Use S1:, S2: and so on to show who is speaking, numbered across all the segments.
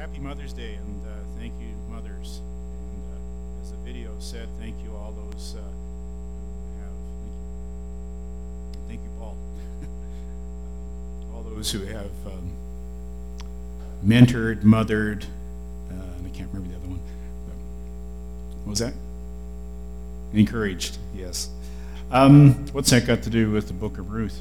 S1: Happy Mother's Day, and thank you, mothers. And as the video said, thank you all those who have. Thank you, Paul. All those who have mentored, mothered, and I can't remember the other one. What was that? Encouraged, yes. What's that got to do with the Book of Ruth?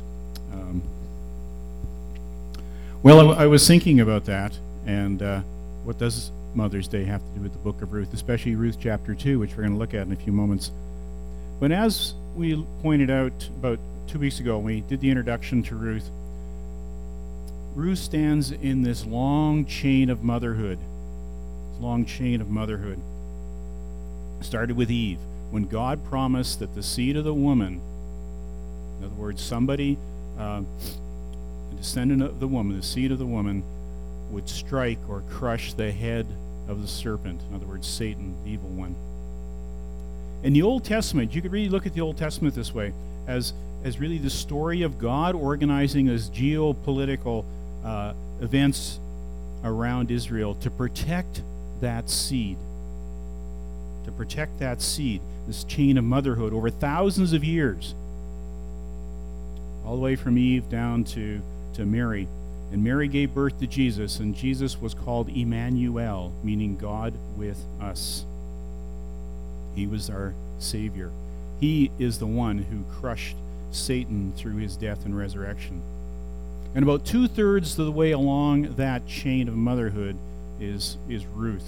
S1: Well, I was thinking about that, and what does Mother's Day have to do with the Book of Ruth, especially Ruth chapter 2, which we're going to look at in a few moments. But as we pointed out about 2 weeks ago when we did the introduction to Ruth, Ruth stands in this long chain of motherhood. This long chain of motherhood. Started with Eve, when God promised that the seed of the woman, in other words, somebody, a descendant of the woman, the seed of the woman, would strike or crush the head of the serpent. In other words, Satan, the evil one. In the Old Testament, you could really look at the Old Testament this way, as really the story of God organizing his geopolitical events around Israel to protect that seed. To protect that seed, this chain of motherhood over thousands of years, all the way from Eve down to Mary. And Mary gave birth to Jesus, and Jesus was called Emmanuel, meaning God with us. He was our Savior. He is the one who crushed Satan through his death and resurrection. And about 2/3 of the way along that chain of motherhood is Ruth.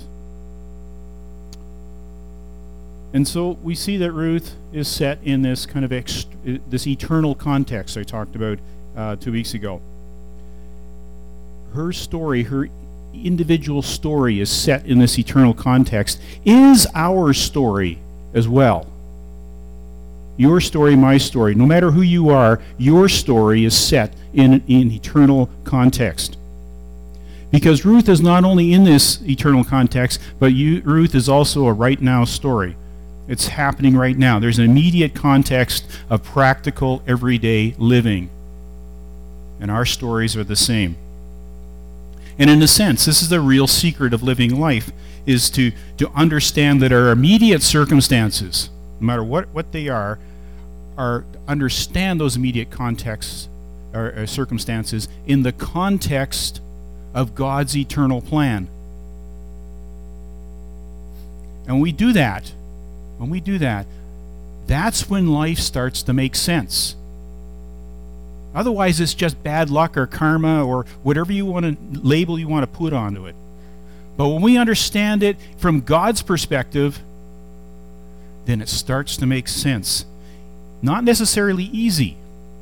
S1: And so we see that Ruth is set in this kind of this eternal context I talked about 2 weeks ago. Her story, her individual story, is set in this eternal context, is our story as well. Your story, my story. No matter who you are, your story is set in eternal context. Because Ruth is not only in this eternal context, but Ruth is also a right now story. It's happening right now. There's an immediate context of practical, everyday living. And our stories are the same. And in a sense, this is the real secret of living life, is to understand that our immediate circumstances, no matter what they are understand those immediate contexts or circumstances in the context of God's eternal plan. And when we do that, that's when life starts to make sense. Otherwise, it's just bad luck or karma or whatever label you want to put onto it. But when we understand it from God's perspective, then it starts to make sense. Not necessarily easy.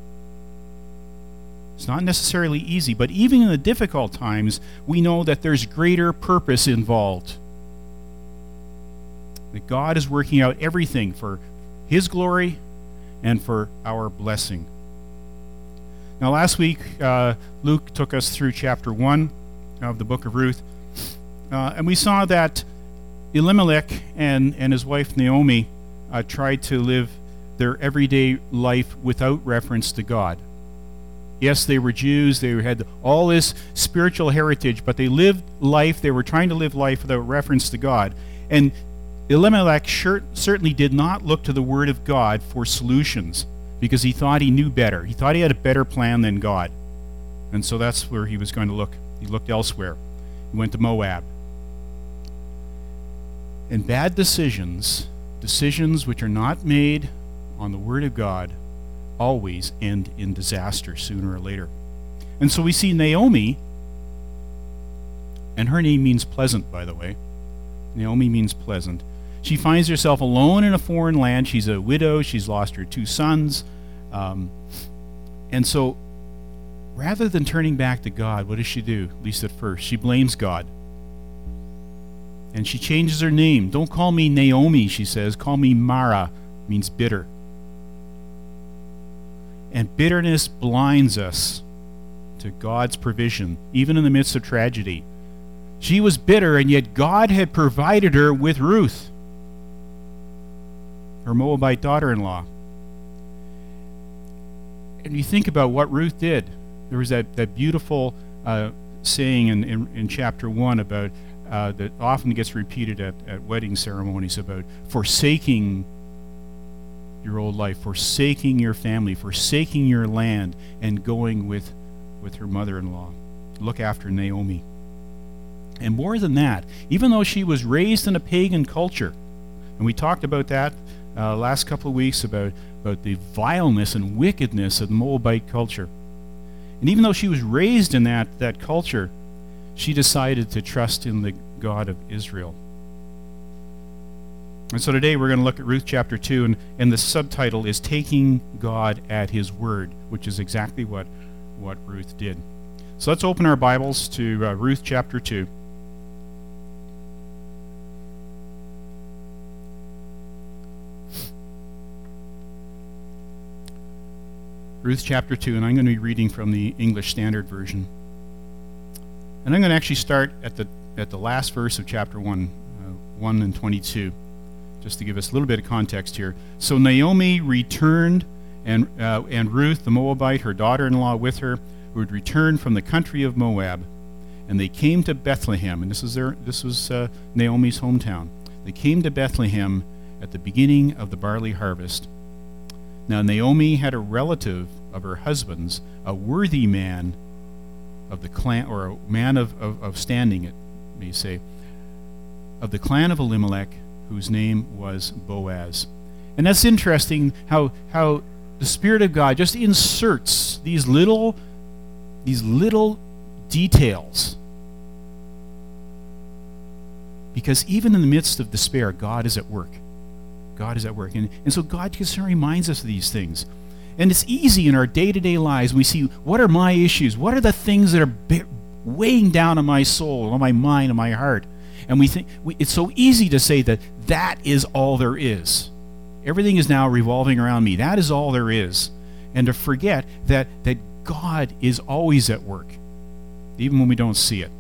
S1: It's not necessarily easy, but even in the difficult times, we know that there's greater purpose involved. That God is working out everything for His glory and for our blessing. Now, last week, Luke took us through chapter 1 of the book of Ruth, and we saw that Elimelech and his wife Naomi tried to live their everyday life without reference to God. Yes, they were Jews, they had all this spiritual heritage, but they were trying to live life without reference to God. And Elimelech certainly did not look to the Word of God for solutions, because he thought he knew better. He thought he had a better plan than God. And so that's where he was going to look. He looked elsewhere. He went to Moab. And bad decisions which are not made on the Word of God, always end in disaster sooner or later. And so we see Naomi, and her name means pleasant, by the way. Naomi means pleasant. She finds herself alone in a foreign land. She's a widow. She's lost her 2 sons. And so, rather than turning back to God, what does she do? At least at first, she blames God. And she changes her name. Don't call me Naomi, she says. Call me Mara, means bitter. And bitterness blinds us to God's provision, even in the midst of tragedy. She was bitter, and yet God had provided her with Ruth, her Moabite daughter-in-law. And you think about what Ruth did. There was that beautiful saying in chapter 1 about that often gets repeated at wedding ceremonies about forsaking your old life, forsaking your family, forsaking your land, and going with her mother-in-law. Look after Naomi. And more than that, even though she was raised in a pagan culture, and we talked about that last couple of weeks about the vileness and wickedness of the Moabite culture, and even though she was raised in that culture, she decided to trust in the God of Israel. And so today we're going to look at Ruth chapter 2, and the subtitle is Taking God at His Word, which is exactly what Ruth did. So let's open our Bibles to Ruth chapter 2. Ruth chapter 2, and I'm going to be reading from the English Standard Version. And I'm going to actually start at the last verse of chapter 1, 1 and 22, just to give us a little bit of context here. So Naomi returned, and Ruth the Moabite, her daughter-in-law, with her, who had returned from the country of Moab, and they came to Bethlehem, and this was Naomi's hometown. They came to Bethlehem at the beginning of the barley harvest. Now Naomi had a relative of her husband's, a worthy man of the clan, or a man of standing, it may say, of the clan of Elimelech, whose name was Boaz. And that's interesting how the Spirit of God just inserts these little details, because even in the midst of despair, God is at work. God is at work. And so God just reminds us of these things. And it's easy in our day-to-day lives. We see, what are my issues? What are the things that are weighing down on my soul, on my mind, on my heart? And we think it's so easy to say that is all there is. Everything is now revolving around me. That is all there is. And to forget that God is always at work, even when we don't see it.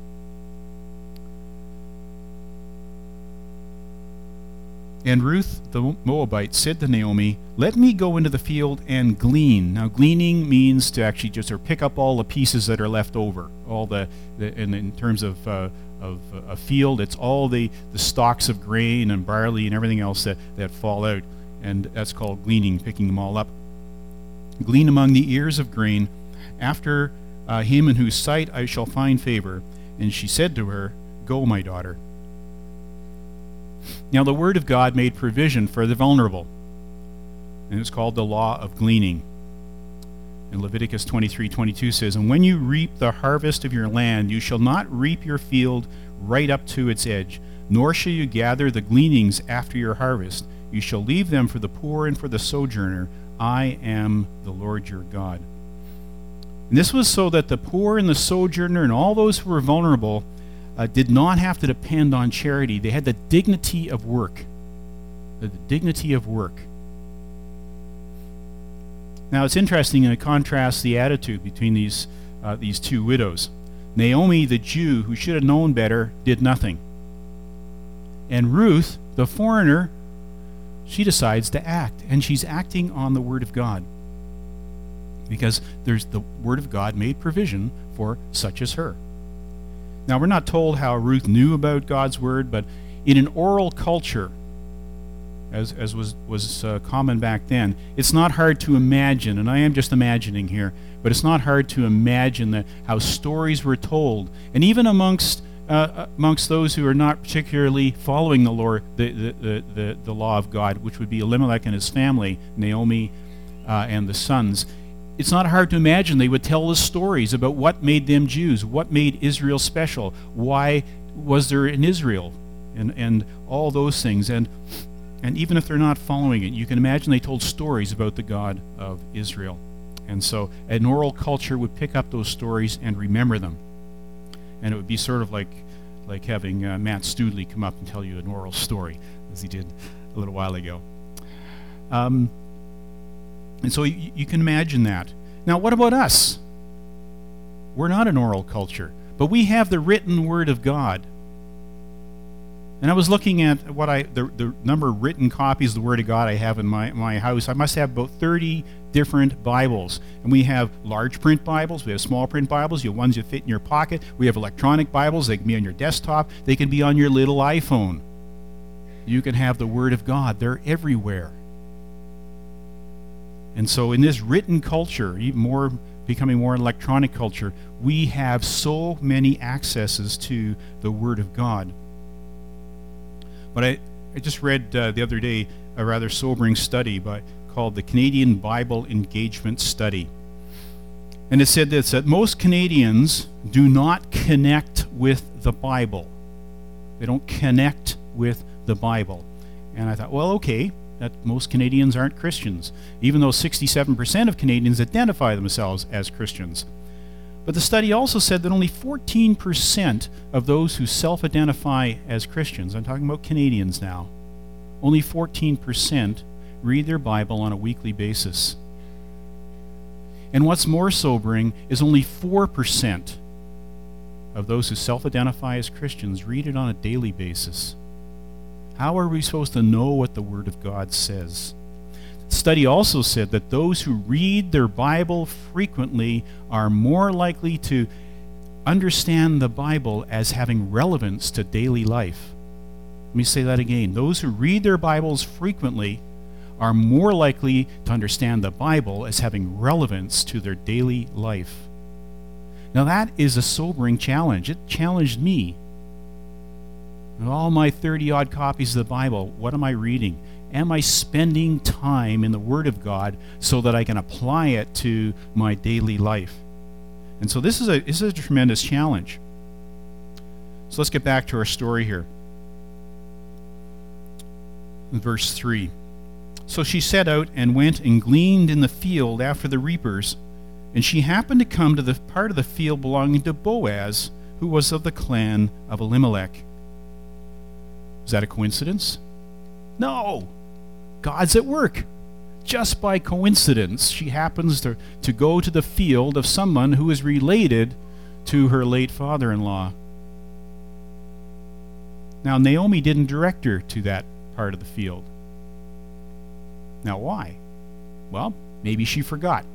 S1: And Ruth the Moabite said to Naomi, "Let me go into the field and glean." Now, gleaning means to actually just pick up all the pieces that are left over. All in terms of a field, it's all the stalks of grain and barley and everything else that fall out, and that's called gleaning, picking them all up. Glean among the ears of grain, after him in whose sight I shall find favor. And she said to her, "Go, my daughter." Now the word of God made provision for the vulnerable, and it's called the law of gleaning. And Leviticus 23:22 says, "And when you reap the harvest of your land, you shall not reap your field right up to its edge, nor shall you gather the gleanings after your harvest. You shall leave them for the poor and for the sojourner. I am the Lord your God." And this was so that the poor and the sojourner and all those who were vulnerable did not have to depend on charity. They had the dignity of work. The dignity of work. Now it's interesting to contrast the attitude between these two widows. Naomi, the Jew, who should have known better, did nothing. And Ruth, the foreigner, she decides to act, and she's acting on the Word of God. Because there's the Word of God made provision for such as her. Now, we're not told how Ruth knew about God's Word, but in an oral culture, as was common back then, it's not hard to imagine, and I am just imagining here, but it's not hard to imagine how stories were told. And even amongst those who are not particularly following the law of God, which would be Elimelech and his family, Naomi and the sons, it's not hard to imagine they would tell us stories about what made them Jews, what made Israel special, why was there in Israel, and all those things. And even if they're not following it, you can imagine they told stories about the God of Israel. And so an oral culture would pick up those stories and remember them. And it would be sort of like having Matt Studley come up and tell you an oral story, as he did a little while ago. And so you can imagine that. Now, what about us? We're not an oral culture, but we have the written Word of God. And I was looking at the number of written copies of the Word of God I have in my house. I must have about 30 different Bibles. And we have large print Bibles, we have small print Bibles, you have ones that fit in your pocket. We have electronic Bibles, they can be on your desktop, they can be on your little iPhone. You can have the Word of God, they're everywhere. And so in this written culture, even more becoming more electronic culture, we have so many accesses to the Word of God. But I just read the other day a rather sobering study called the Canadian Bible Engagement Study. And it said this, that most Canadians do not connect with the Bible. They don't connect with the Bible. And I thought, well, okay, that most Canadians aren't Christians, even though 67% of Canadians identify themselves as Christians. But the study also said that only 14% of those who self-identify as Christians, I'm talking about Canadians now, only 14% read their Bible on a weekly basis. And what's more sobering is only 4% of those who self-identify as Christians read it on a daily basis. How are we supposed to know what the Word of God says? The study also said that those who read their Bible frequently are more likely to understand the Bible as having relevance to daily life. Let me say that again. Those who read their Bibles frequently are more likely to understand the Bible as having relevance to their daily life. Now that is a sobering challenge. It challenged me. In all my 30-odd copies of the Bible, what am I reading? Am I spending time in the Word of God so that I can apply it to my daily life? And so this is a tremendous challenge. So let's get back to our story here. In verse 3. So she set out and went and gleaned in the field after the reapers, and she happened to come to the part of the field belonging to Boaz, who was of the clan of Elimelech. Is that a coincidence? No. God's at work. Just by coincidence, she happens to go to the field of someone who is related to her late father-in-law. Now, Naomi didn't direct her to that part of the field. Now, why? Well, maybe she forgot.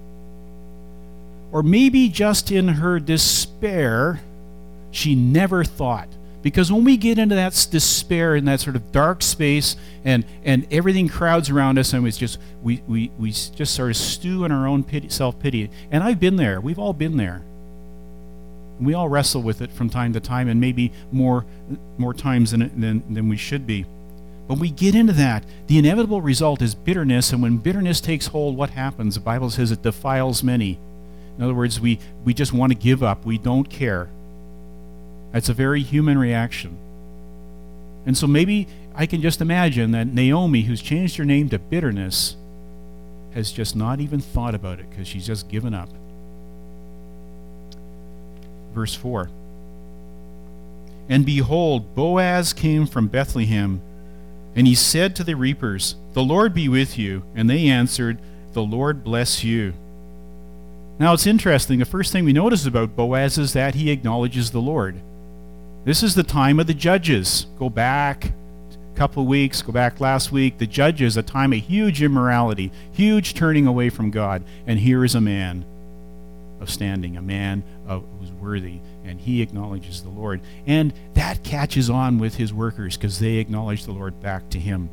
S1: Or maybe just in her despair, she never thought. Because when we get into that despair in that sort of dark space and everything crowds around us and we just sort of stew in our own self-pity. And I've been there. We've all been there. We all wrestle with it from time to time, and maybe more times than we should be. But we get into that. The inevitable result is bitterness, and when bitterness takes hold, what happens? The Bible says it defiles many. In other words, we just want to give up. We don't care. That's a very human reaction. And so maybe I can just imagine that Naomi, who's changed her name to bitterness, has just not even thought about it because she's just given up. Verse 4. And behold, Boaz came from Bethlehem, and he said to the reapers, "The Lord be with you." And they answered, "The Lord bless you." Now it's interesting. The first thing we notice about Boaz is that he acknowledges the Lord. This is the time of the judges. Go back a couple of weeks, go back last week. The judges, a time of huge immorality, huge turning away from God. And here is a man of standing, a man who's worthy, and he acknowledges the Lord. And that catches on with his workers because they acknowledge the Lord back to him.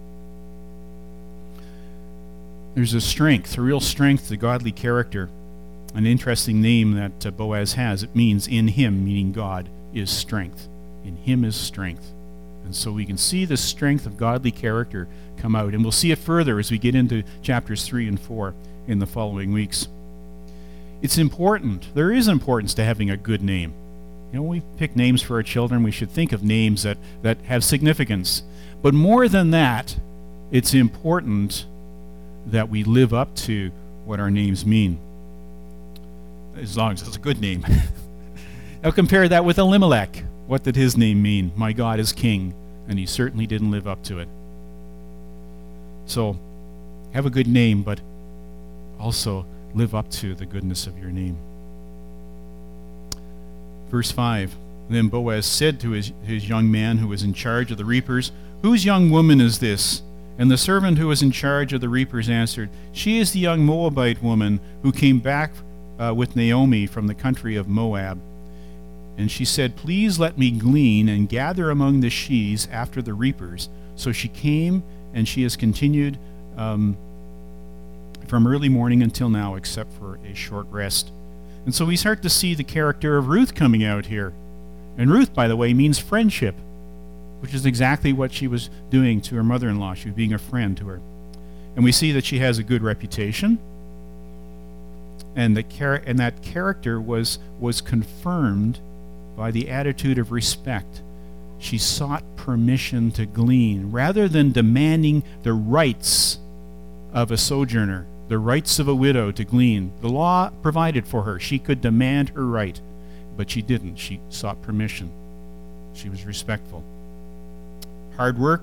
S1: There's a strength, a real strength to godly character. An interesting name that Boaz has. It means in him, meaning God, is strength. In him is strength. And so we can see the strength of godly character come out. And we'll see it further as we get into chapters 3 and 4 in the following weeks. It's important. There is importance to having a good name. You know, when we pick names for our children, we should think of names that have significance. But more than that, it's important that we live up to what our names mean. As long as it's a good name. Now compare that with Elimelech. What did his name mean? My God is king. And he certainly didn't live up to it. So, have a good name, but also live up to the goodness of your name. Verse 5. Then Boaz said to his young man who was in charge of the reapers, "Whose young woman is this?" And the servant who was in charge of the reapers answered, "She is the young Moabite woman who came back with Naomi from the country of Moab." And she said, "Please let me glean and gather among the sheaves after the reapers." So she came, and she has continued from early morning until now, except for a short rest. And so we start to see the character of Ruth coming out here. And Ruth, by the way, means friendship, which is exactly what she was doing to her mother-in-law. She was being a friend to her. And we see that she has a good reputation, and that character was confirmed by the attitude of respect. She sought permission to glean, rather than demanding the rights of a sojourner, the rights of a widow to glean. The law provided for her. She could demand her right, but she didn't. She sought permission. She was respectful. Hard work.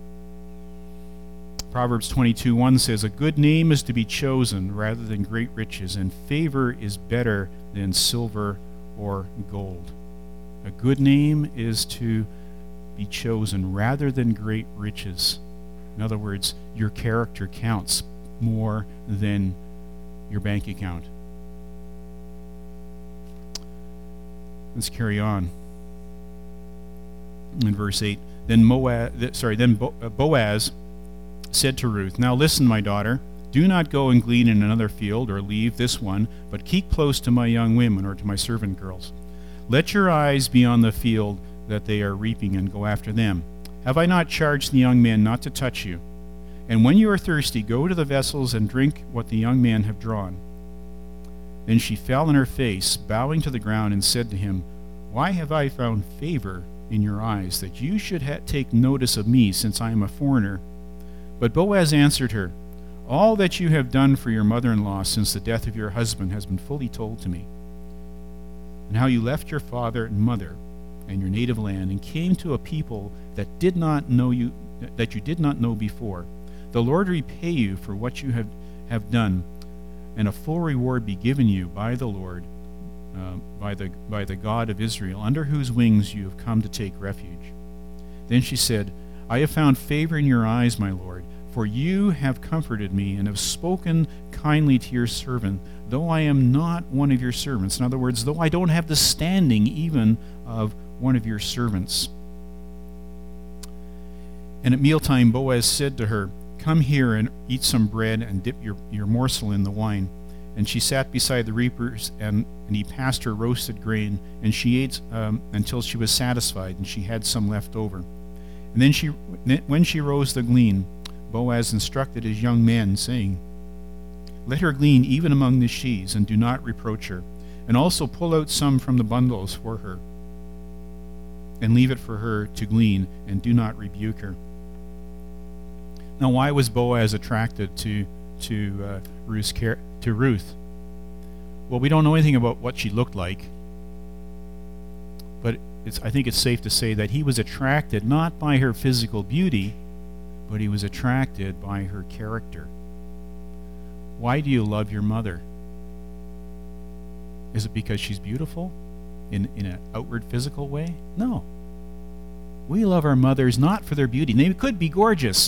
S1: Proverbs 22:1 says, "A good name is to be chosen rather than great riches, and favor is better than silver or gold." A good name is to be chosen rather than great riches. In other words, your character counts more than your bank account. Let's carry on. In verse 8, then Boaz said to Ruth, "Now listen, my daughter, do not go and glean in another field or leave this one, but keep close to my young women or to my servant girls. Let your eyes be on the field that they are reaping and go after them. Have I not charged the young men not to touch you? And when you are thirsty, go to the vessels and drink what the young men have drawn." Then she fell on her face, bowing to the ground, and said to him, "Why have I found favor in your eyes, that you should take notice of me, since I am a foreigner?" But Boaz answered her, "All that you have done for your mother-in-law since the death of your husband has been fully told to me, and how you left your father and mother and your native land and came to a people that you did not know before. The Lord repay you for what you have done, and a full reward be given you by the Lord, by the God of Israel, under whose wings you have come to take refuge." Then she said, "I have found favor in your eyes, my Lord, for you have comforted me and have spoken kindly to your servant, though I am not one of your servants." In other words, though I don't have the standing even of one of your servants. And at mealtime Boaz said to her, "Come here and eat some bread and dip your morsel in the wine." And she sat beside the reapers, and he passed her roasted grain, and she ate until she was satisfied, and she had some left over. And then when she rose to glean, Boaz instructed his young men, saying, "Let her glean even among the sheaves, and do not reproach her. And also pull out some from the bundles for her, and leave it for her to glean, and do not rebuke her." Now, why was Boaz attracted to Ruth? Well, we don't know anything about what she looked like, but I think it's safe to say that he was attracted not by her physical beauty, but he was attracted by her character. Why do you love your mother? Is it because she's beautiful in an outward physical way? No. We love our mothers not for their beauty. They could be gorgeous.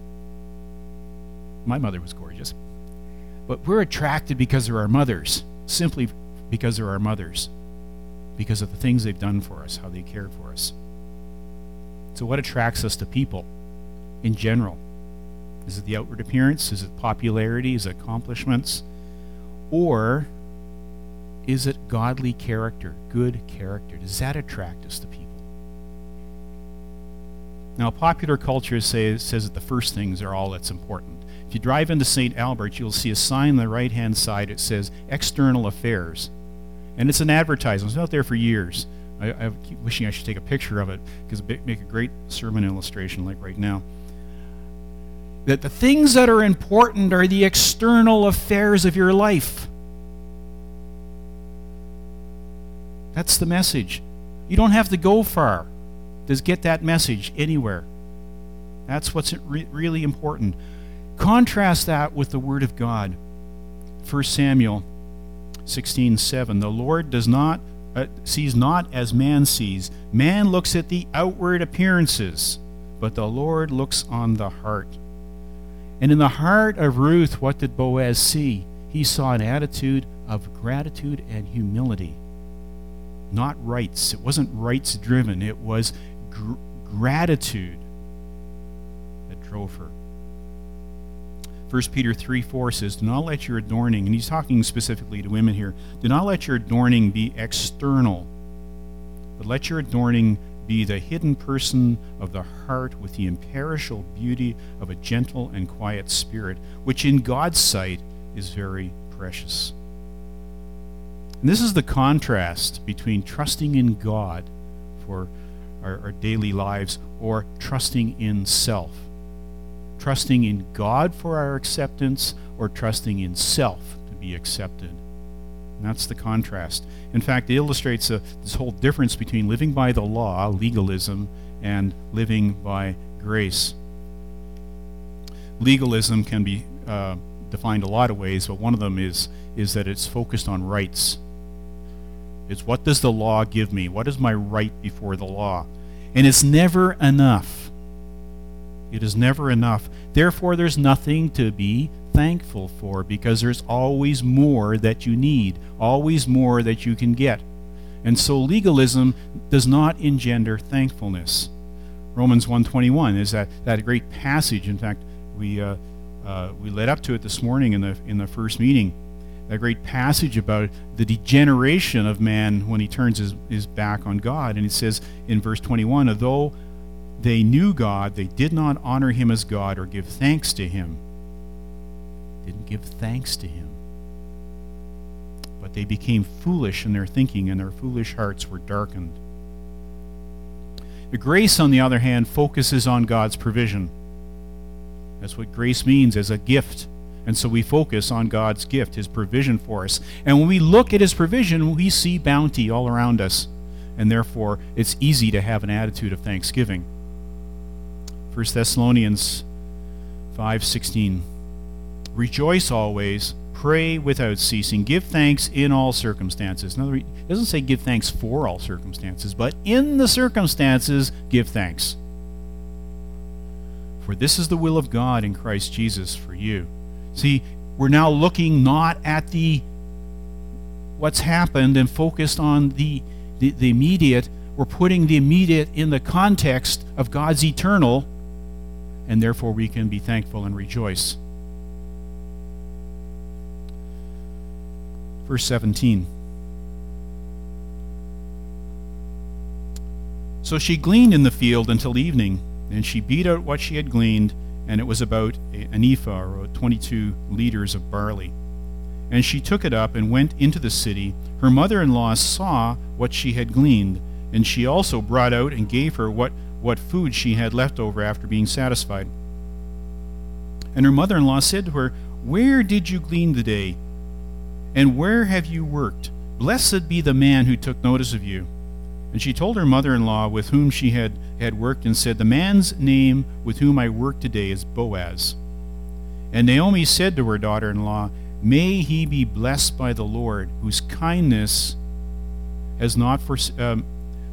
S1: My mother was gorgeous. But we're attracted because they're our mothers, simply because they're our mothers, because of the things they've done for us, how they cared for us. So what attracts us to people in general? Is it the outward appearance? Is it popularity? Is it accomplishments? Or is it godly character, good character? Does that attract us to people? Now, popular culture says that the first things are all that's important. If you drive into St. Albert, you'll see a sign on the right-hand side. It says External Affairs. And it's an advertisement. It's been out there for years. I keep wishing I should take a picture of it, because it would make a great sermon illustration like right now. That the things that are important are the external affairs of your life. That's the message. You don't have to go far to get that message anywhere. That's what's really important. Contrast that with the Word of God. 1 Samuel 16:7. The Lord does not sees not as man sees. Man looks at the outward appearances, but the Lord looks on the heart. And in the heart of Ruth, what did Boaz see? He saw an attitude of gratitude and humility. Not rights. It wasn't rights driven. It was gratitude that drove her. 1 Peter 3:4 says, do not let your adorning, and he's talking specifically to women here, do not let your adorning be external, but let your adorning be the hidden person of the heart with the imperishable beauty of a gentle and quiet spirit, which in God's sight is very precious. And this is the contrast between trusting in God for our daily lives or trusting in self. Trusting in God for our acceptance or trusting in self to be accepted. And that's the contrast. In fact, it illustrates this whole difference between living by the law, legalism, and living by grace. Legalism can be defined a lot of ways, but one of them is that it's focused on rights. It's what does the law give me? What is my right before the law? And it's never enough. It is never enough. Therefore, there's nothing to be thankful for because there's always more that you need, always more that you can get. And so legalism does not engender thankfulness. Romans 1:21 is that great passage. In fact, we led up to it this morning in the first meeting. That great passage about the degeneration of man when he turns his back on God. And it says in verse 21, although they knew God, they did not honor him as God or give thanks to him. Didn't give thanks to him. But they became foolish in their thinking, and their foolish hearts were darkened. The grace, on the other hand, focuses on God's provision. That's what grace means, as a gift. And so we focus on God's gift, his provision for us. And when we look at his provision, we see bounty all around us. And therefore, it's easy to have an attitude of thanksgiving. 1 Thessalonians 5:16. Rejoice always, pray without ceasing, give thanks in all circumstances. In other words, it doesn't say give thanks for all circumstances, but in the circumstances, give thanks. For this is the will of God in Christ Jesus for you. See, we're now looking not at what's happened and focused on the immediate. We're putting the immediate in the context of God's eternal, and therefore we can be thankful and rejoice. Verse 17. So she gleaned in the field until evening, and she beat out what she had gleaned, and it was about an ephah, or 22 liters of barley. And she took it up and went into the city. Her mother-in-law saw what she had gleaned, and she also brought out and gave her what food she had left over after being satisfied. And her mother-in-law said to her, where did you glean today? And where have you worked? Blessed be the man who took notice of you. And she told her mother-in-law with whom she had worked, and said, the man's name with whom I work today is Boaz. And Naomi said to her daughter-in-law, may he be blessed by the Lord, whose kindness has not forsaken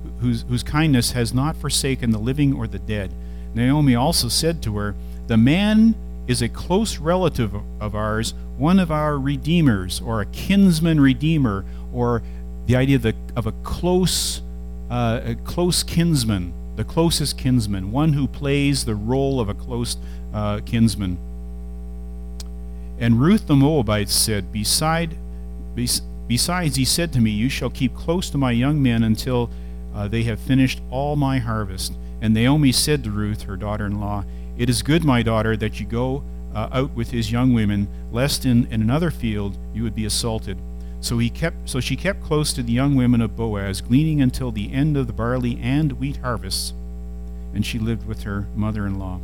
S1: the living or the dead. Naomi also said to her, the man is a close relative of ours, one of our redeemers, or a kinsman redeemer, or the idea of a close kinsman, the closest kinsman, one who plays the role of a close kinsman. And Ruth the Moabite said, besides, he said to me, you shall keep close to my young men until they have finished all my harvest. And Naomi said to Ruth, her daughter-in-law, it is good, my daughter, that you go out with his young women, lest in another field you would be assaulted. So she kept close to the young women of Boaz, gleaning until the end of the barley and wheat harvests, and she lived with her mother-in-law.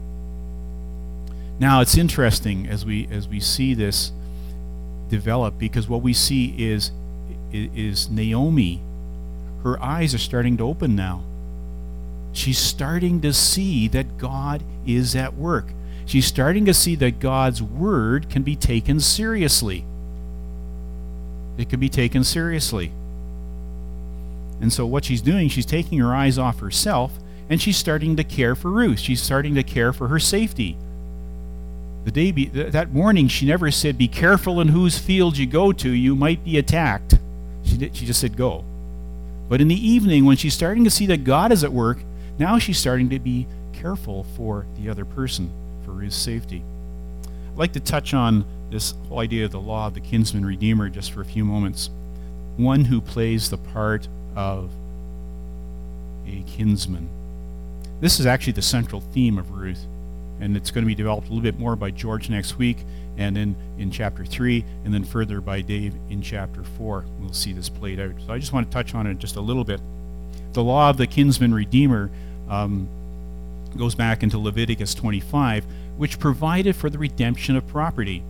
S1: Now it's interesting as we see this develop, because what we see is Naomi. Her eyes are starting to open now. She's starting to see that God is at work. She's starting to see that God's word can be taken seriously. It can be taken seriously. And so what she's doing, she's taking her eyes off herself, and she's starting to care for Ruth. She's starting to care for her safety. That morning, she never said, "Be careful in whose field you go to, you might be attacked." She just said, "Go." But in the evening, when she's starting to see that God is at work, now she's starting to be careful for the other person, for Ruth's safety. I'd like to touch on this whole idea of the law of the kinsman redeemer just for a few moments. One who plays the part of a kinsman. This is actually the central theme of Ruth, and it's going to be developed a little bit more by George next week, and then in chapter 3, and then further by Dave in chapter 4. We'll see this played out. So I just want to touch on it just a little bit. The law of the kinsman redeemer goes back into Leviticus 25, which provided for the redemption of property.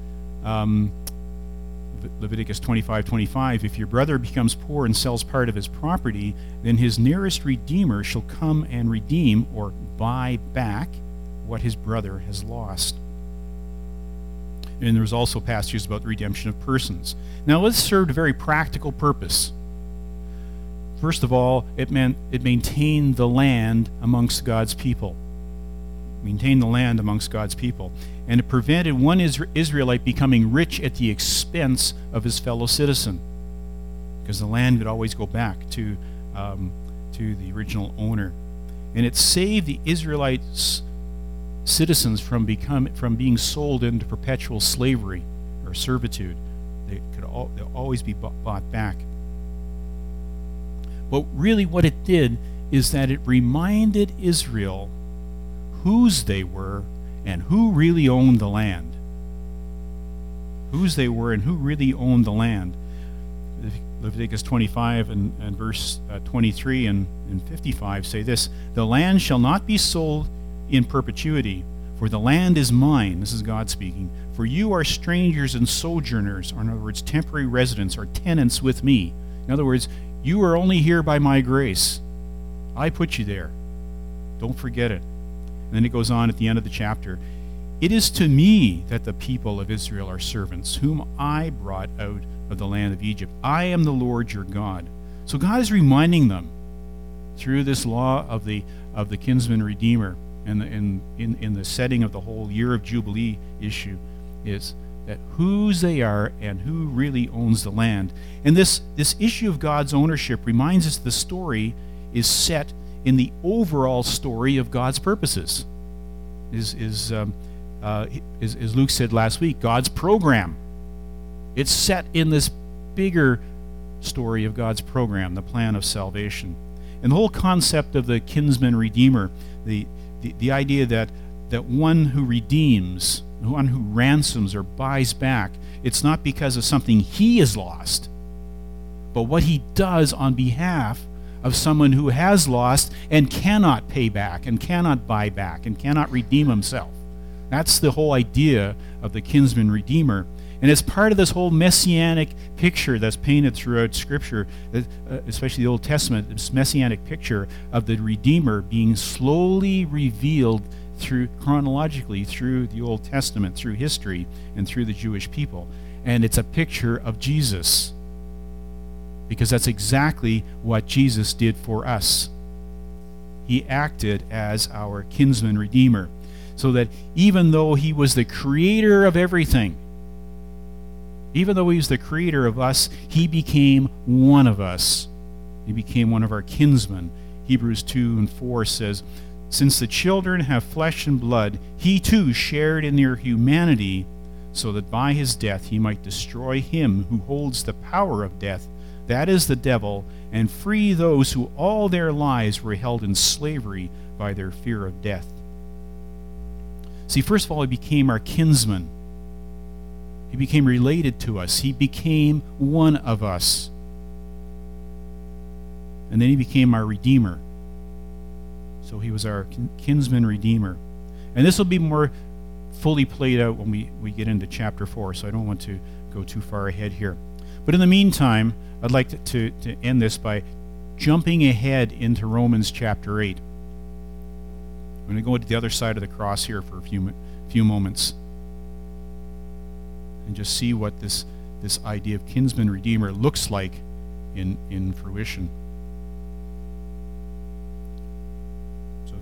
S1: Leviticus 25:25, if your brother becomes poor and sells part of his property, then his nearest redeemer shall come and redeem or buy back what his brother has lost. And there was also passages about the redemption of persons. Now, this served a very practical purpose. First of all, it maintained the land amongst God's people. Maintained the land amongst God's people. And it prevented one Israelite becoming rich at the expense of his fellow citizen, because the land would always go back to the original owner. And it saved the Israelites' citizens from being sold into perpetual slavery or servitude. They'll always be bought back. But really what it did is that it reminded Israel whose they were and who really owned the land. Whose they were and who really owned the land. Leviticus 25 and verse 23 and 55 say this: "The land shall not be sold in perpetuity, for the land is mine." This is God speaking. "For you are strangers and sojourners," or in other words, temporary residents or tenants with me. In other words, you are only here by my grace. I put you there. Don't forget it. And then it goes on at the end of the chapter. "It is to me that the people of Israel are servants, whom I brought out of the land of Egypt. I am the Lord your God." So God is reminding them through this law of the kinsman redeemer, and in the setting of the whole year of Jubilee issue, is that whose they are and who really owns the land. And this issue of God's ownership reminds us the story is set in the overall story of God's purposes. As Luke said last week, God's program. It's set in this bigger story of God's program, the plan of salvation. And the whole concept of the kinsman redeemer, the idea that one who redeems, one who ransoms or buys back, it's not because of something he has lost, but what he does on behalf of someone who has lost and cannot pay back and cannot buy back and cannot redeem himself. That's the whole idea of the kinsman redeemer. And it's part of this whole messianic picture that's painted throughout Scripture, especially the Old Testament, this messianic picture of the Redeemer being slowly revealed chronologically through the Old Testament, through history, and through the Jewish people. And it's a picture of Jesus, because that's exactly what Jesus did for us. He acted as our kinsman redeemer, so that even though he was the creator of everything, even though he was the creator of us, he became one of us. He became one of our kinsmen. Hebrews 2:4 says, "Since the children have flesh and blood, he too shared in their humanity, so that by his death he might destroy him who holds the power of death, that is the devil, and free those who all their lives were held in slavery by their fear of death." See, first of all, he became our kinsman. He became related to us. He became one of us. And then he became our redeemer. So he was our kinsman redeemer. And this will be more fully played out when we get into chapter 4, so I don't want to go too far ahead here. But in the meantime, I'd like to end this by jumping ahead into Romans chapter 8. I'm going to go to the other side of the cross here for a few moments and just see what this idea of kinsman redeemer looks like in fruition.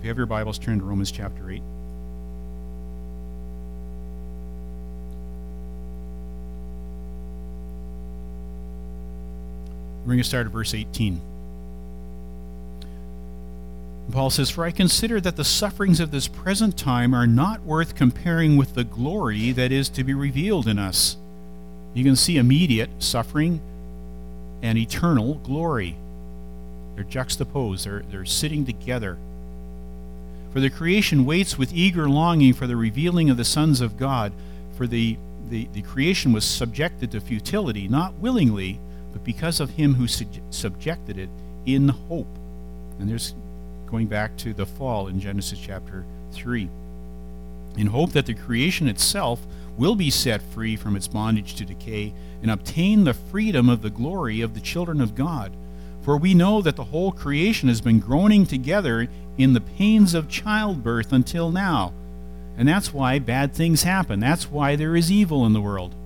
S1: you have your Bibles, turn to Romans chapter 8. We're going to start at verse 18. Paul says, "For I consider that the sufferings of this present time are not worth comparing with the glory that is to be revealed in us." You can see immediate suffering and eternal glory. They're juxtaposed. They're sitting together. "For the creation waits with eager longing for the revealing of the sons of God. For the creation was subjected to futility, not willingly, but because of him who subjected it in hope." And there's going back to the fall in Genesis chapter 3. "In hope that the creation itself will be set free from its bondage to decay and obtain the freedom of the glory of the children of God. For we know that the whole creation has been groaning together in the pains of childbirth until now." And that's why bad things happen. That's why there is evil in the world.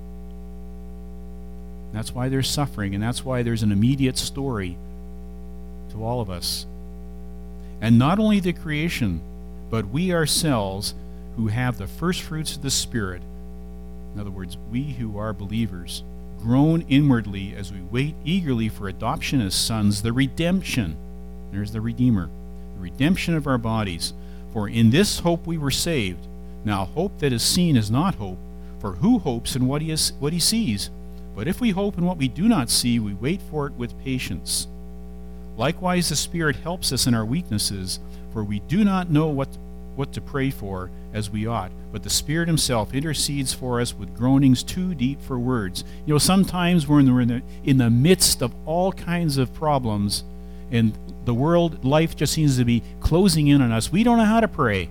S1: That's why there's suffering, and that's why there's an immediate story to all of us. "And not only the creation, but we ourselves who have the first fruits of the Spirit," in other words, we who are believers, "groan inwardly as we wait eagerly for adoption as sons, the redemption," there's the Redeemer, "the redemption of our bodies. For in this hope we were saved. Now hope that is seen is not hope, for who hopes in what he sees? But if we hope in what we do not see, we wait for it with patience. Likewise, the Spirit helps us in our weaknesses, for we do not know what to pray for as we ought, but the Spirit himself intercedes for us with groanings too deep for words." You know, sometimes when we're in the midst of all kinds of problems, and the world, life just seems to be closing in on us, we don't know how to pray.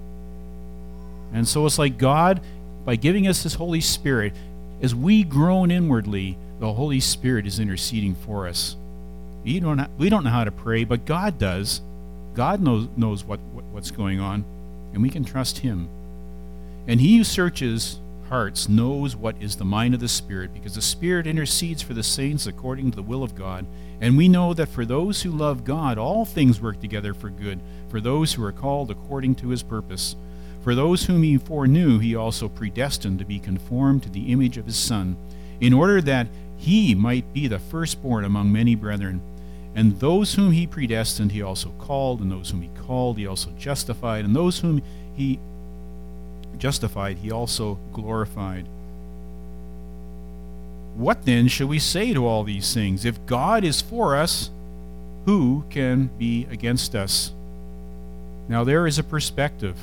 S1: And so it's like God, by giving us his Holy Spirit, as we groan inwardly, the Holy Spirit is interceding for us. We don't know how to pray, but God does. God knows what's going on, and we can trust him. "And he who searches hearts knows what is the mind of the Spirit, because the Spirit intercedes for the saints according to the will of God. And we know that for those who love God, all things work together for good, for those who are called according to his purpose. For those whom he foreknew, he also predestined to be conformed to the image of his Son, in order that he might be the firstborn among many brethren. And those whom he predestined, he also called, and those whom he called, he also justified, and those whom he justified, he also glorified." "What then shall we say to all these things? If God is for us, who can be against us?" Now there is a perspective.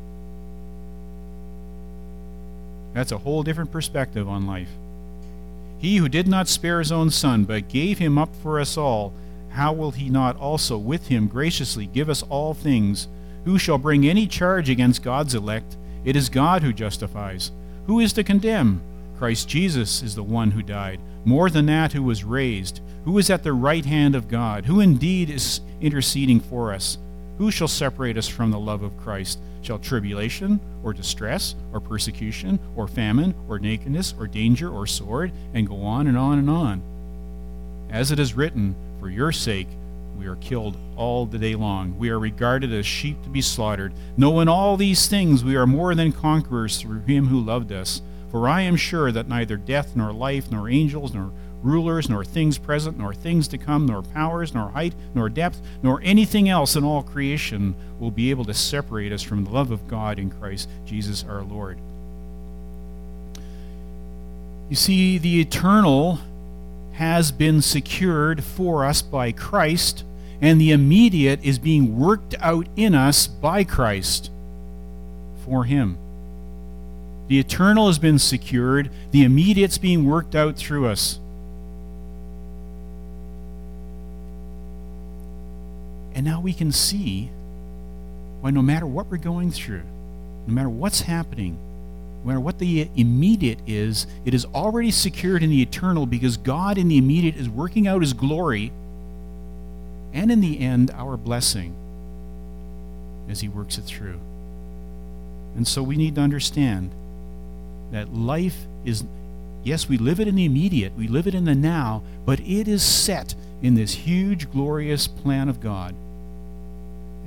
S1: That's a whole different perspective on life. "He who did not spare his own Son, but gave him up for us all, how will he not also with him graciously give us all things? Who shall bring any charge against God's elect? It is God who justifies. Who is to condemn? Christ Jesus is the one who died, more than that, who was raised, who is at the right hand of God, who indeed is interceding for us. Who shall separate us from the love of Christ? Shall tribulation, or distress, or persecution, or famine, or nakedness, or danger, or sword?" And go on and on and on. "As it is written, for your sake we are killed all the day long. We are regarded as sheep to be slaughtered. No, in all these things we are more than conquerors through him who loved us. For I am sure that neither death, nor life, nor angels, nor rulers, nor things present, nor things to come, nor powers, nor height, nor depth, nor anything else in all creation will be able to separate us from the love of God in Christ Jesus our Lord." You see, the eternal has been secured for us by Christ, and the immediate is being worked out in us by Christ for him. The eternal has been secured, the immediate's being worked out through us. And now we can see why no matter what we're going through, no matter what's happening, no matter what the immediate is, it is already secured in the eternal, because God in the immediate is working out his glory, and in the end, our blessing as he works it through. And so we need to understand that life is, yes, we live it in the immediate, we live it in the now, but it is set in this huge, glorious plan of God.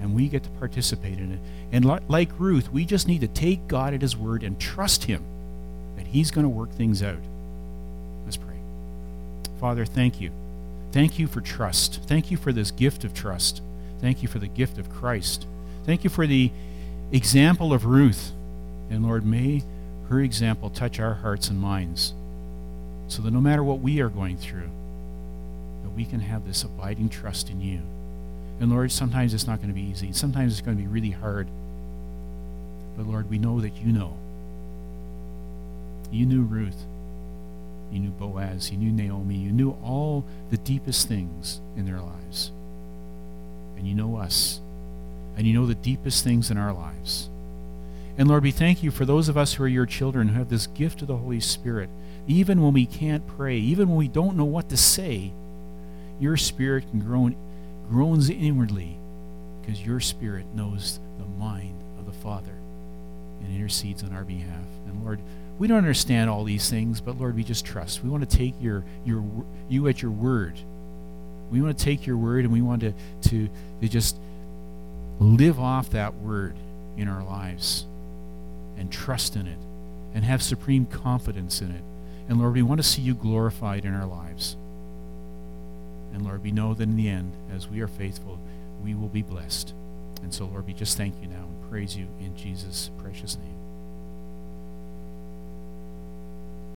S1: and we get to participate in it. And like Ruth, we just need to take God at his word and trust him that he's going to work things out. Let's pray. Father, thank you. Thank you for trust. Thank you for this gift of trust. Thank you for the gift of Christ. Thank you for the example of Ruth. And Lord, may her example touch our hearts and minds so that no matter what we are going through, that we can have this abiding trust in you. And Lord, sometimes it's not going to be easy. Sometimes it's going to be really hard. But Lord, we know that you know. You knew Ruth. You knew Boaz. You knew Naomi. You knew all the deepest things in their lives. And you know us. And you know the deepest things in our lives. And Lord, we thank you for those of us who are your children who have this gift of the Holy Spirit. Even when we can't pray, even when we don't know what to say, your Spirit groans inwardly, because your Spirit knows the mind of the Father and intercedes on our behalf. And Lord, we don't understand all these things, but Lord, we just trust. We want to take you at your word. We want to take your word, and we want to just live off that word in our lives and trust in it and have supreme confidence in it. And Lord, we want to see you glorified in our lives. And Lord, we know that in the end, as we are faithful, we will be blessed. And so, Lord, we just thank you now and praise you in Jesus' precious name.